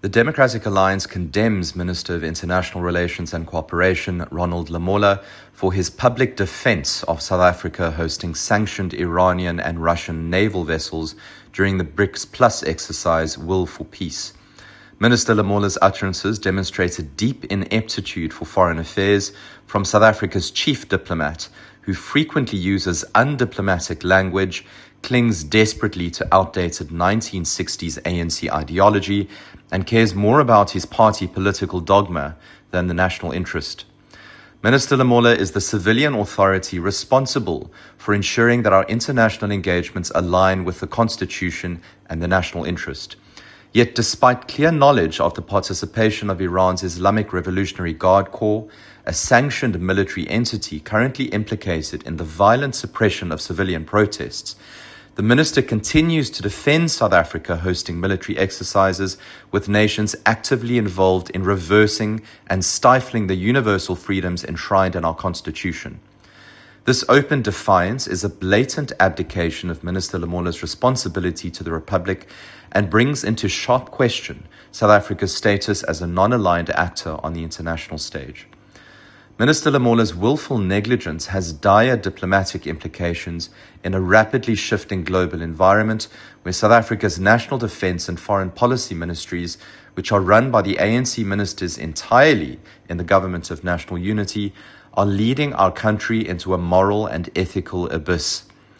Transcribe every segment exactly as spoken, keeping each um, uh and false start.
The Democratic Alliance condemns Minister of International Relations and Cooperation Ronald Lamola for his public defense of South Africa hosting sanctioned Iranian and Russian naval vessels during the BRICS Plus exercise Will for Peace. Minister Lamola's utterances demonstrated deep ineptitude for foreign affairs from South Africa's chief diplomat, who frequently uses undiplomatic language, clings desperately to outdated nineteen sixties A N C ideology, and cares more about his party political dogma than the national interest. Minister Lamola is the civilian authority responsible for ensuring that our international engagements align with the Constitution and the national interest. Yet, despite clear knowledge of the participation of Iran's Islamic Revolutionary Guard Corps, a sanctioned military entity currently implicated in the violent suppression of civilian protests, the minister continues to defend South Africa hosting military exercises with nations actively involved in reversing and stifling the universal freedoms enshrined in our Constitution. This open defiance is a blatant abdication of Minister Lamola's responsibility to the Republic and brings into sharp question South Africa's status as a non-aligned actor on the international stage. Minister Lamola's willful negligence has dire diplomatic implications in a rapidly shifting global environment where South Africa's national defense and foreign policy ministries, which are run by the A N C ministers entirely in the Government of National Unity, are leading our country into a moral and ethical abyss.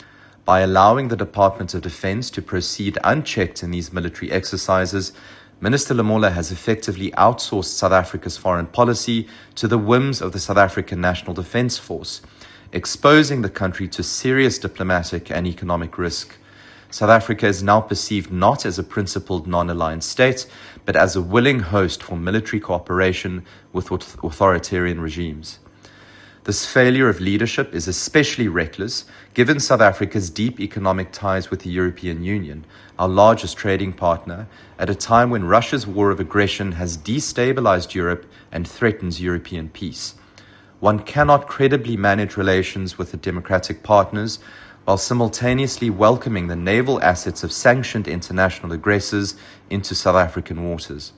By allowing the Department of Defense to proceed unchecked in these military exercises, Minister Lamola has effectively outsourced South Africa's foreign policy to the whims of the South African National Defence Force, exposing the country to serious diplomatic and economic risk. South Africa is now perceived not as a principled non-aligned state, but as a willing host for military cooperation with authoritarian regimes. This failure of leadership is especially reckless given South Africa's deep economic ties with the European Union, our largest trading partner, at a time when Russia's war of aggression has destabilized Europe and threatens European peace. One cannot credibly manage relations with the democratic partners while simultaneously welcoming the naval assets of sanctioned international aggressors into South African waters.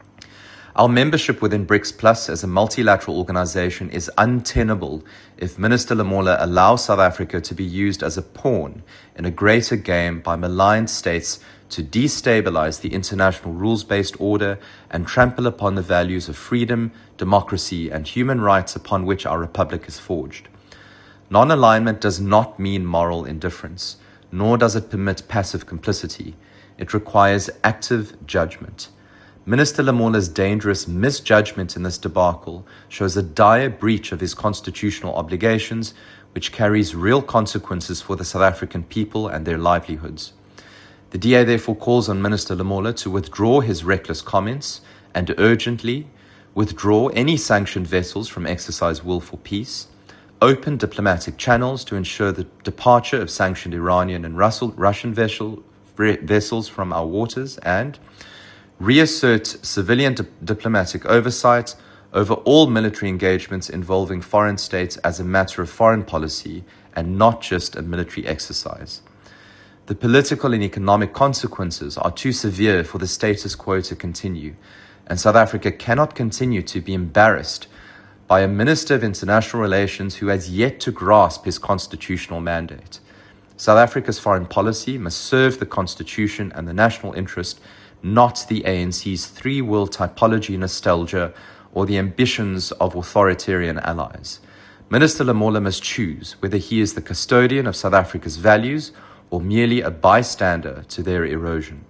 Our membership within BRICS Plus as a multilateral organization is untenable if Minister Lamola allows South Africa to be used as a pawn in a greater game by maligned states to destabilize the international rules-based order and trample upon the values of freedom, democracy, and human rights upon which our republic is forged. Non-alignment does not mean moral indifference, nor does it permit passive complicity. It requires active judgment. Minister Lamola's dangerous misjudgment in this debacle shows a dire breach of his constitutional obligations, which carries real consequences for the South African people and their livelihoods. The D A therefore calls on Minister Lamola to withdraw his reckless comments and urgently withdraw any sanctioned vessels from exercise Will for Peace, open diplomatic channels to ensure the departure of sanctioned Iranian and Russian vessel, vessels from our waters, and reassert civilian di- diplomatic oversight over all military engagements involving foreign states as a matter of foreign policy and not just a military exercise. The political and economic consequences are too severe for the status quo to continue, and South Africa cannot continue to be embarrassed by a Minister of International Relations who has yet to grasp his constitutional mandate. South Africa's foreign policy must serve the Constitution and the national interest, not the A N C's three-world typology nostalgia or the ambitions of authoritarian allies. Minister Lamola must choose whether he is the custodian of South Africa's values or merely a bystander to their erosion.